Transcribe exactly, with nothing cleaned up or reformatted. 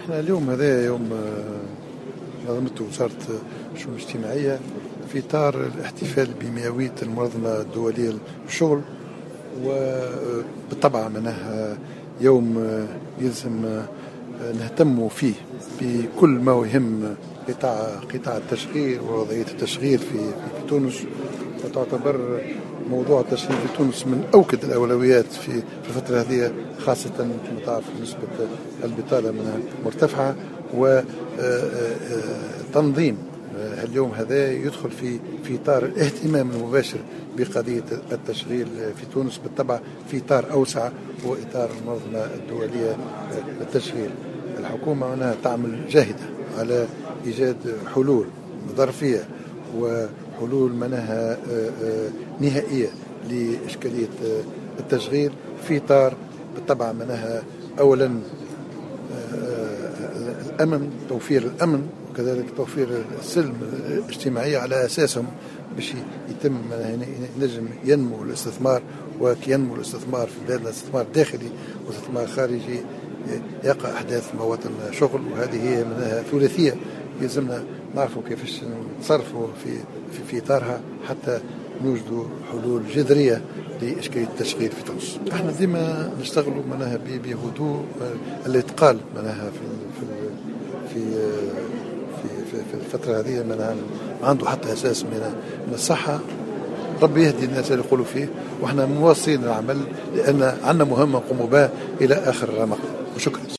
احنا اليوم هذا يوم نظمته وزارة الشؤون الاجتماعية في إطار الاحتفال بمئوية المنظمة الدولية للشغل، وبالطبع منها يوم يلزم نهتم فيه بكل ما يهم قطاع قطاع التشغيل ووضعية التشغيل في في تونس. وتعتبر موضوع التشغيل في تونس من أوكد الأولويات في في الفترة هذه، خاصة كما تعرف نسبة البطالة منها مرتفعة، وتنظيم اليوم هذا يدخل في في إطار الاهتمام المباشر بقضية التشغيل في تونس، بالطبع في إطار أوسع هو إطار المنظمة الدولية للتشغيل. الحكومة هنا تعمل جاهدة على إيجاد حلول ظرفية وحلول منها نهائية لإشكالية التشغيل في إطار بالطبع منها أولا الأمن، توفير الأمن، وكذلك توفير السلم الاجتماعي على أساسهم باش يتم نجم ينمو الاستثمار. وكينمو الاستثمار في بلادنا استثمار داخلي واستثمار خارجي يقع أحداث مواطن شغل، وهذه هي منها ثلاثية يلزمنا نعرفوا كيفاش نتصرفوا في في, في إطارها حتى نوجدوا حلول جذرية لإشكالية التشغيل في تونس. احنا ديما نشتغلوا منها بهدوء، الاتقال منها في في في في, في الفترة هذه منها ما عنده حتى أساس من من الصحة. ربي يهدي الناس اللي يقولوا فيه، واحنا مواصلين العمل لأن عندنا مهمة نقوم بها إلى آخر مقطع. وشكرا.